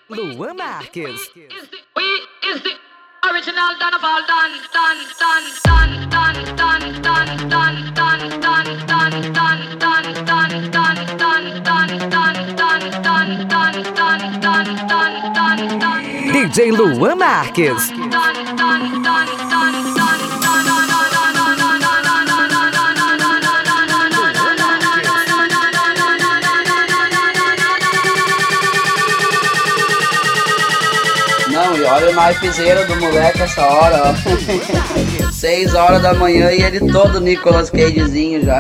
Luan Marques. Is the original Donna Ball done. DJ Luan Marques. Não, e olha o naipezeiro do moleque essa hora, ó. 6 horas da manhã e ele todo Nicolas Cagezinho já.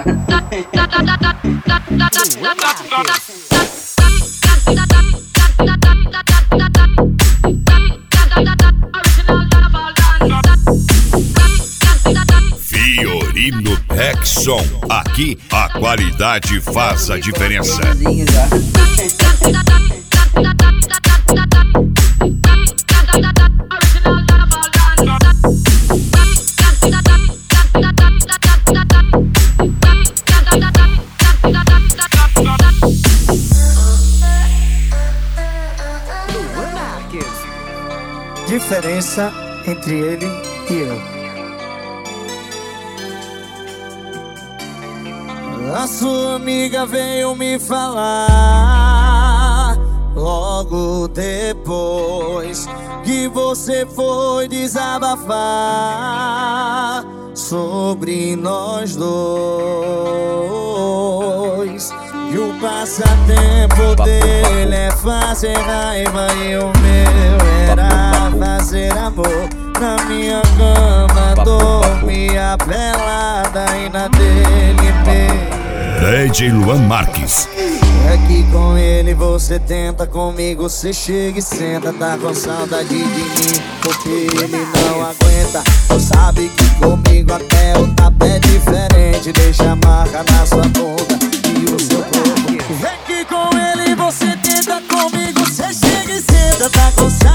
Fiorino Rexon, aqui a qualidade faz a diferença. Diferença entre ele e eu. A sua amiga veio me falar logo depois que você foi desabafar sobre nós dois. E o passatempo dele é fazer raiva e o meu era fazer amor. Na minha cama dormia pelada e na dele mesmo. DJ Luan Marques. É que com ele você tenta, comigo você chega e senta. Tá com saudade de mim porque ele não aguenta. Tu sabe que comigo até o tapa é diferente. Deixa a marca na sua bunda e o seu corpo. É que com ele você tenta, comigo você chega e senta. Tá com saudade